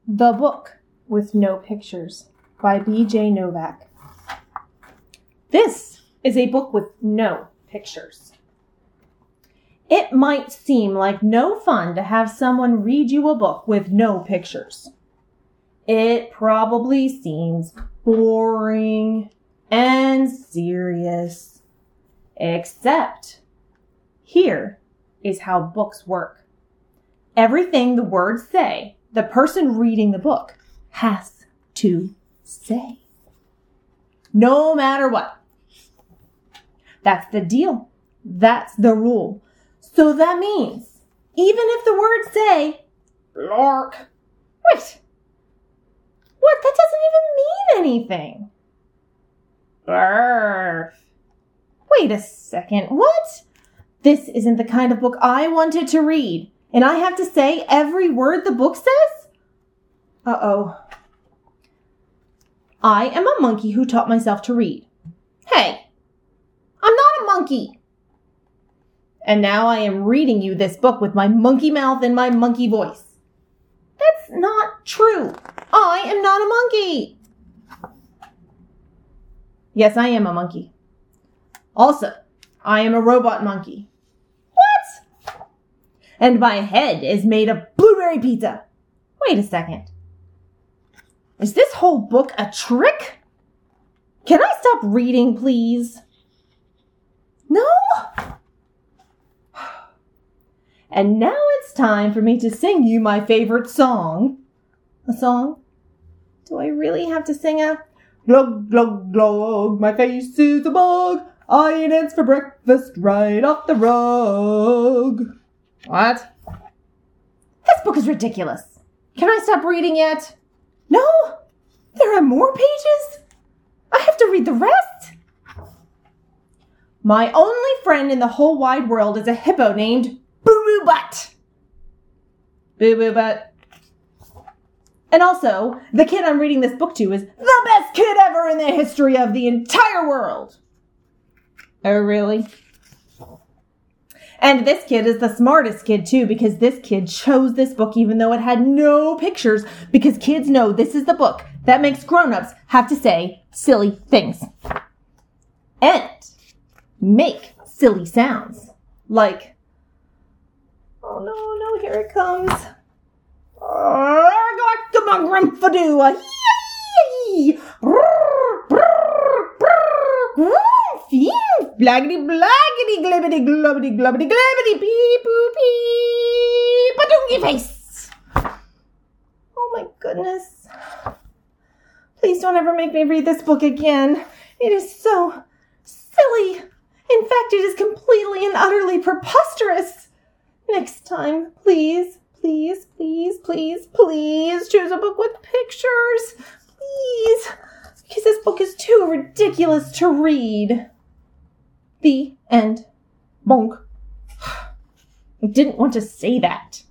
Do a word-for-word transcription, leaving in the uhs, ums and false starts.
The Book with No Pictures by B J Novak. This is a book with no pictures. It might seem like no fun to have someone read you a book with no pictures. It probably seems boring and serious. Except, here is how books work. Everything the words say, the person reading the book has to say. No matter what. That's the deal. That's the rule. So that means, even if the words say, Blark. Wait. What? That doesn't even mean anything. Blarf. Wait a second. What? This isn't the kind of book I wanted to read. And I have to say every word the book says? Uh-oh. I am a monkey who taught myself to read. Hey, I'm not a monkey. And now I am reading you this book with my monkey mouth and my monkey voice. That's not true. I am not a monkey. Yes, I am a monkey. Also, I am a robot monkey. What? And my head is made of blueberry pizza. Wait a second. Is this whole book a trick? Can I stop reading, please? No? And now it's time for me to sing you my favorite song. A song? Do I really have to sing a glug, glug, glug, my face is a bug. I eat ants for breakfast right off the rug. What? This book is ridiculous. Can I stop reading yet? No? There are more pages? I have to read the rest? My only friend in the whole wide world is a hippo named Boo Boo Butt. Boo Boo Butt. And also, the kid I'm reading this book to is the best kid ever in the history of the entire world. Oh, really? And this kid is the smartest kid, too, because this kid chose this book even though it had no pictures, because kids know this is the book that makes grown-ups have to say silly things. And make silly sounds. Like, oh, no, no, here it comes. Blaggity, blaggity, glibbity, glubbity, glubbity, glibbity, pee, poo, pee, badungy face. Oh my goodness. Please don't ever make me read this book again. It is so silly. In fact, it is completely and utterly preposterous. Next time, please, please, please, please, please choose a book with pictures. Please. Because this book is too ridiculous to read. The end. Bonk. I didn't want to say that.